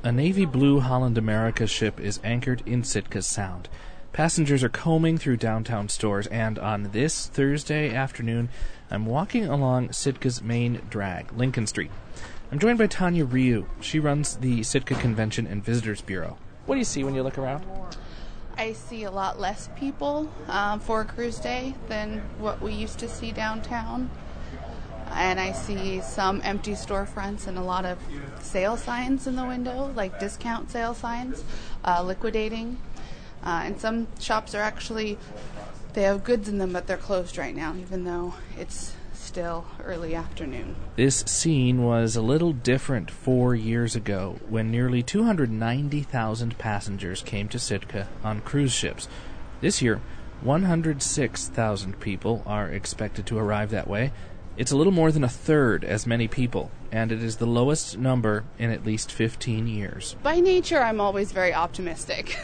A navy blue Holland America ship is anchored in Sitka Sound. Passengers are combing through downtown stores, and on this Thursday afternoon, I'm walking along Sitka's main drag, Lincoln Street. I'm joined by Tanya Ryu. She runs the Sitka Convention and Visitors Bureau. What do you see when you look around? I see a lot less people for a cruise day than what we used to see downtown. And I see some empty storefronts and a lot of sale signs in the window, like discount sale signs, liquidating. And some shops are actually, they have goods in them, but they're closed right now, even though it's still early afternoon. This scene was a little different 4 years ago when nearly 290,000 passengers came to Sitka on cruise ships. This year, 106,000 people are expected to arrive that way. It's a little more than a third as many people, and it is the lowest number in at least 15 years. By nature, I'm always very optimistic.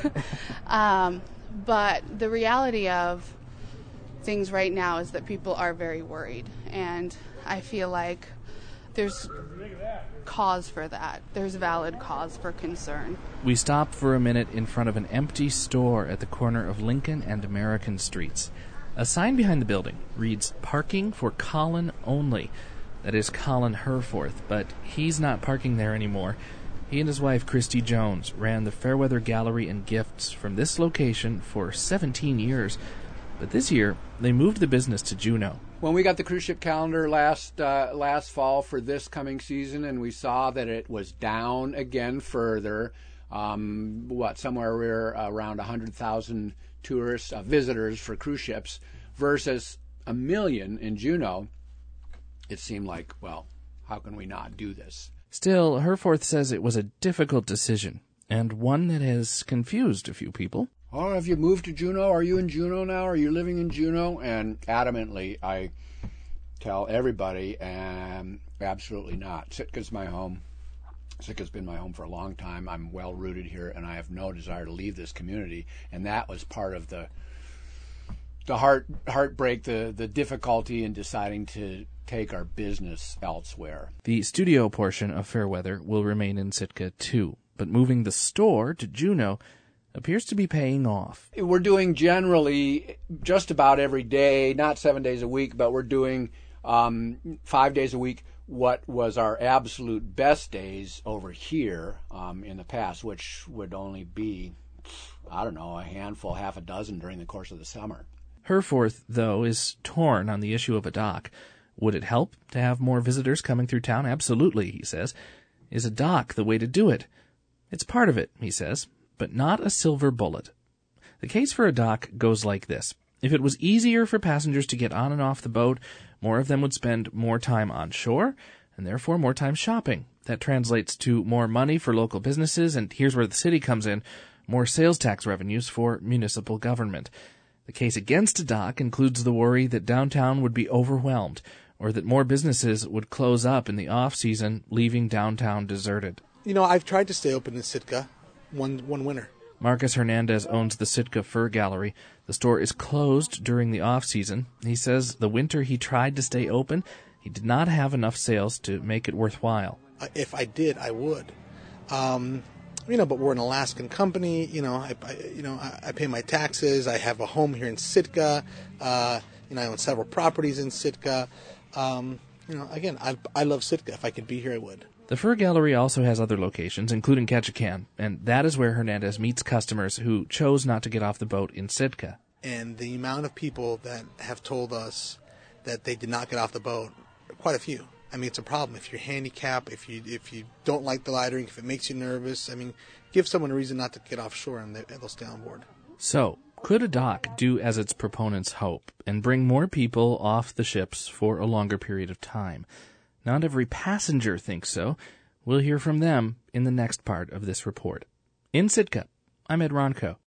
But the reality of things right now is that people are very worried, and I feel like there's cause for that. There's valid cause for concern. We stop for a minute in front of an empty store at the corner of Lincoln and American Streets. A sign behind the building reads, "Parking for Colin only." That is Colin Herforth, but he's not parking there anymore. He and his wife, Christy Jones, ran the Fairweather Gallery and Gifts from this location for 17 years. But this year, they moved the business to Juneau. When we got the cruise ship calendar last fall for this coming season, and we saw that it was down again further, somewhere around 100,000 tourists, visitors for cruise ships versus 1 million in Juneau, it seemed like, well, how can we not do this? Still, Herforth says it was a difficult decision, and one that has confused a few people. Oh, have you moved to Juneau? Are you in Juneau now? Are you living in Juneau? And adamantly, I tell everybody, absolutely not. Sitka's my home. Sitka's been my home for a long time. I'm well rooted here, and I have no desire to leave this community. And that was part of the heartbreak, the difficulty in deciding to take our business elsewhere. The studio portion of Fairweather will remain in Sitka too, but moving the store to Juneau appears to be paying off. We're doing generally just about every day, not 7 days a week, but we're doing 5 days a week. What was our absolute best days over here in the past, which would only be, I don't know, a handful, half a dozen during the course of the summer. Herforth, though, is torn on the issue of a dock. Would it help to have more visitors coming through town? Absolutely, he says. Is a dock the way to do it? It's part of it, he says, but not a silver bullet. The case for a dock goes like this. If it was easier for passengers to get on and off the boat, more of them would spend more time on shore, and therefore more time shopping. That translates to more money for local businesses, and here's where the city comes in, more sales tax revenues for municipal government. The case against a dock includes the worry that downtown would be overwhelmed, or that more businesses would close up in the off-season, leaving downtown deserted. You know, I've tried to stay open in Sitka one winter. Marcus Hernandez owns the Sitka Fur Gallery. The store is closed during the off-season. He says the winter he tried to stay open, he did not have enough sales to make it worthwhile. If I did, I would. But we're an Alaskan company. I pay my taxes. I have a home here in Sitka. I own several properties in Sitka. Again, I love Sitka. If I could be here, I would. The Fur Gallery also has other locations, including Ketchikan, and that is where Hernandez meets customers who chose not to get off the boat in Sitka. And the amount of people that have told us that they did not get off the boat, quite a few. I mean, it's a problem. If you're handicapped, if you don't like the lightering, if it makes you nervous, give someone a reason not to get offshore and they'll stay on board. So, could a dock do as its proponents hope and bring more people off the ships for a longer period of time? Not every passenger thinks so. We'll hear from them in the next part of this report. In Sitka, I'm Ed Ronco.